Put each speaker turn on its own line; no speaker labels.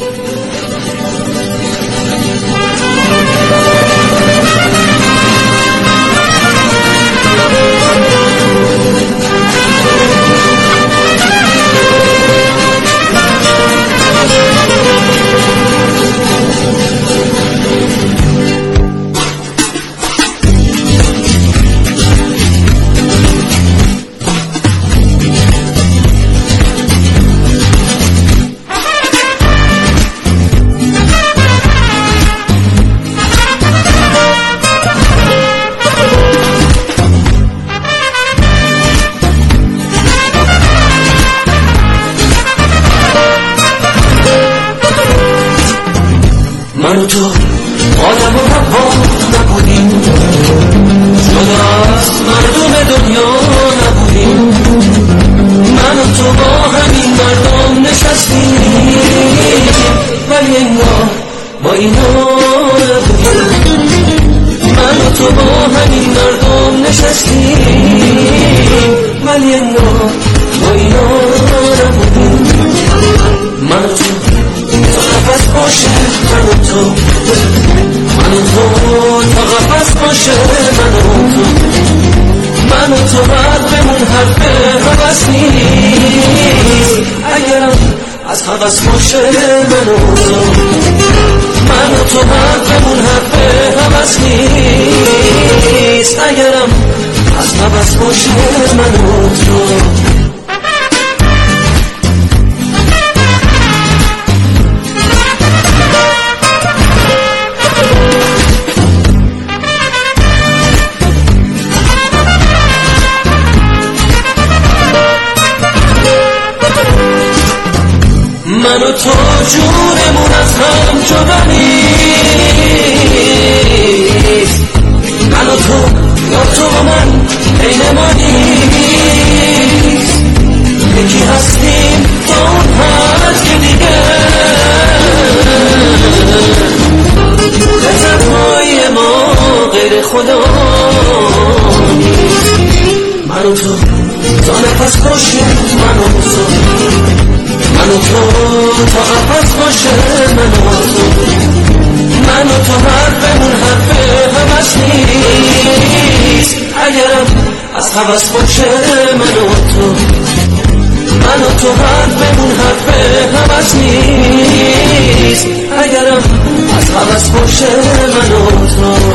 من و تو آدم و حوا نبودیم، جدا از مردم دنیا نبودیم. من و تو با همین مردم نشستیم، ولی انگار با اینا نبودیم. من و تو با همین مردم نشستیم، ولی انگار با اینا نبودیم. من و تو تا قفص باشه، من و تو، من و تو تا قفص باشه، من و تو، من و تو حرفمون حرف هوس نیست. اگرم از هوس باشه، من و تو، من و تو حرفمون حرف هوس نیست. اگرم از هوس باشه، من و تو. من و تو جونمون از هم جدا نیست. من و تو یا تو و من بین ما نیست. یکی هستیم تا اون هست که دیگه تنهایی ما غیر خدا نیست. من و تو تا نفس باشه، من و تو، من و تو تا قفص باشه، من و تو، من و تو حرفمون حرف هوس نیست. اگرم از هوس باشه، من و تو، من و تو حرفمون حرف هوس نیست. اگرم از هوس باشه، من و تو.